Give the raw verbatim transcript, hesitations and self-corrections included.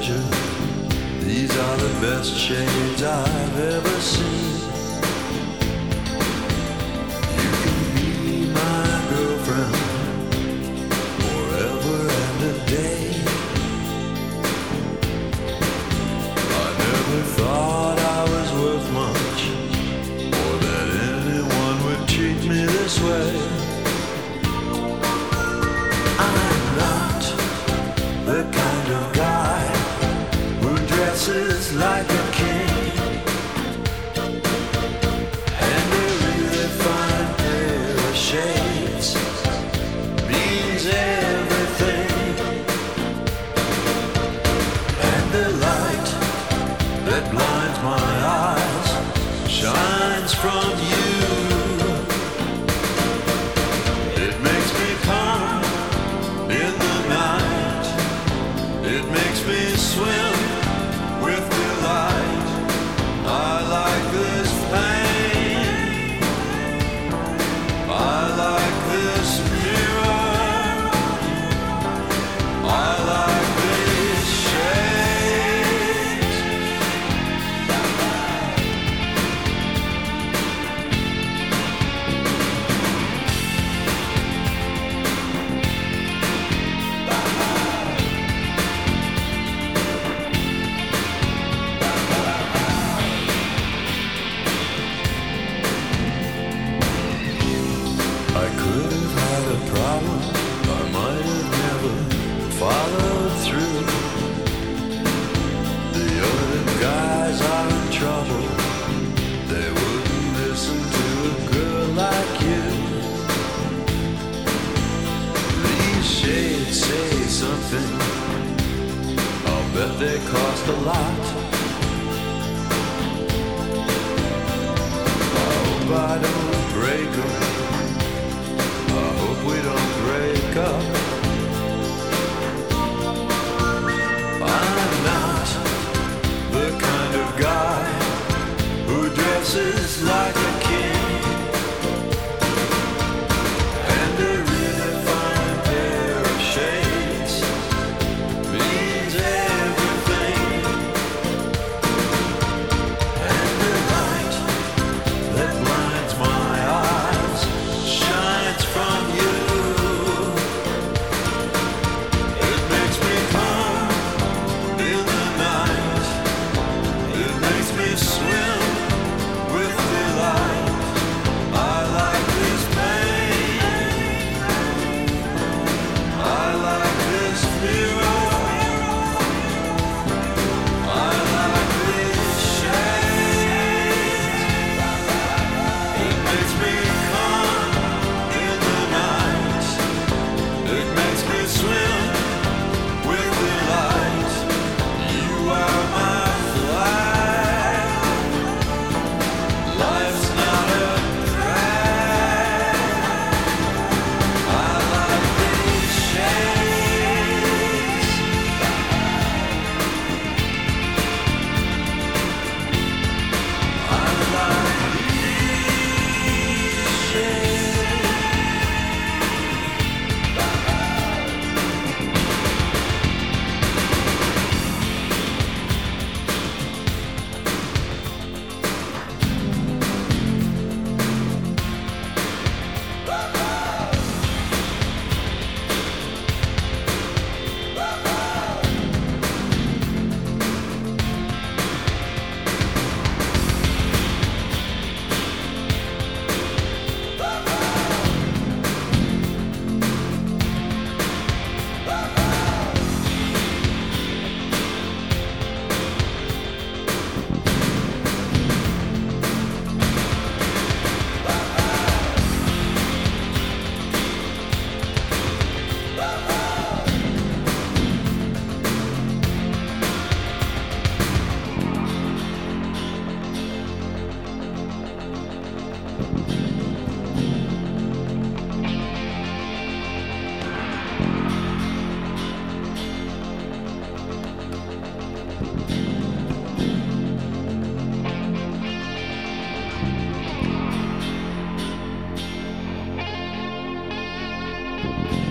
pleasure. These are the best shades I've ever seen. You can be my girlfriend forever and a day. I never thought I was worth much, or that anyone would treat me this way. I'm not the kind of guy who dresses like a king, and a really fine pair of shades means everything. And the light that blinds my eyes shines from you. It makes me calm in the night. It makes me swim with delight. I like this pain. I like this mirror. I like these shades. I could have had a problem, I might have never followed through. The other guys are in trouble, they wouldn't listen to a girl like you. These shades say something, I'll bet they cost a lot. I hope I don't break them, I hope we don't break up. I'm not the kind of guy who dresses like a king, and a really fine pair of shades means everything. And the light that blinds my eyes shines from you. It makes me calm in the night. It makes me swim with delight. I like this pain. I like this mirror. I like these shades. It makes me calm in the night. It makes me swim with delight. You are my flag. Life's not a drag. I like these shades. I like these shades. Thank you.